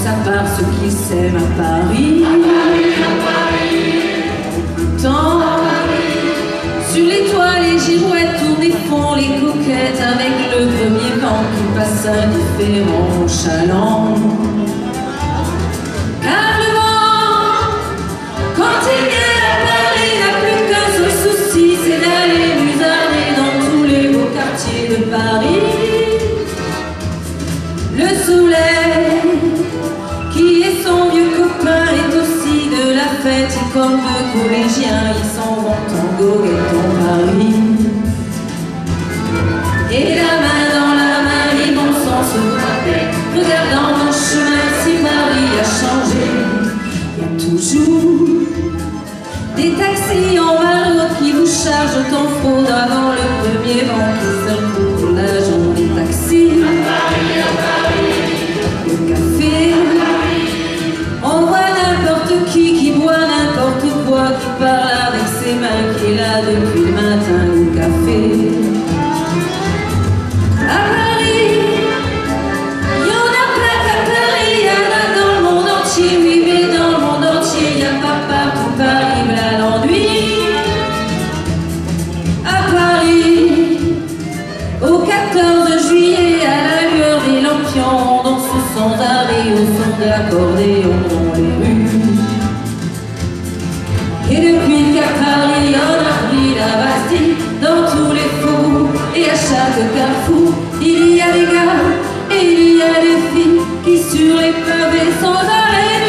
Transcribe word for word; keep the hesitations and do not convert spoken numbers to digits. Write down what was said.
tous à part ceux qui s'aiment à Paris. À Paris, à Paris. Temps, sur les toits, les girouettes tournent et font les coquettes avec le premier vent qui passe indifférent, chalant. Car le vent, quand il vient à Paris, n'a plus qu'un seul souci, c'est d'aller musarder dans tous les beaux quartiers de Paris. Le soleil, qui est son vieux copain, est aussi de la fête, et comme deux collégiens, ils s'en vont en goguette en Paris. Et la main dans la main, ils vont sans se frapper, regardant dans le chemin si Paris a changé. Il y a toujours des taxis en route qui vous chargent en fraude avant le premier vent qui se retrouve l'agent des taxis. À Paris, à Paris. Le café, on voit n'importe qui qui boit n'importe quoi, qui parle avec ses mains, qui est là depuis le matin au café. À Paris, il y en a plein qu'à Paris, il y en a dans le monde entier, oui, mais dans le monde entier, il n'y a pas partout Paris, là l'ennui. À Paris, au quatorze juillet, à la lueur des lampions, on danse sans arrêt au son d'accordéon dans les rues. Et depuis qu'à Paris on a pris la Bastille, dans tous les faubourgs et à chaque carrefour, il y a des gars et il y a des filles qui sur les pavés sans arrêt